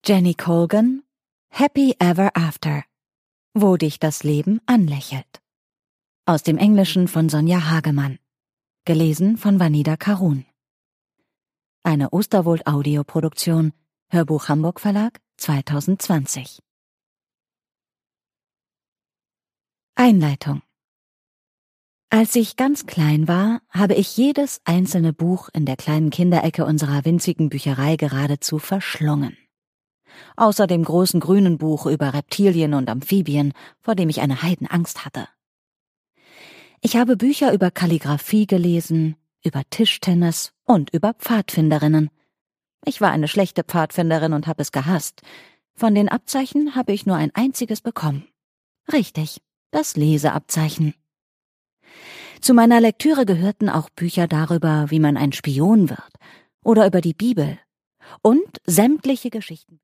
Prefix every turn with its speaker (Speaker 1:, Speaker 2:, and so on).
Speaker 1: Jenny Colgan, Happy Ever After, wo dich das Leben anlächelt. Aus dem Englischen von Sonja Hagemann. Gelesen von Vanida Karun. Eine Osterwold-Audioproduktion, Hörbuch Hamburg Verlag, 2020. Einleitung. Als ich ganz klein war, habe ich jedes einzelne Buch in der kleinen Kinderecke unserer winzigen Bücherei geradezu verschlungen. Außer dem großen grünen Buch über Reptilien und Amphibien, vor dem ich eine Heidenangst hatte. Ich habe Bücher über Kalligraphie gelesen, über Tischtennis und über Pfadfinderinnen. Ich war eine schlechte Pfadfinderin und habe es gehasst. Von den Abzeichen habe ich nur ein einziges bekommen. Richtig, das Leseabzeichen. Zu meiner Lektüre gehörten auch Bücher darüber, wie man ein Spion wird, oder über die Bibel und sämtliche Geschichten.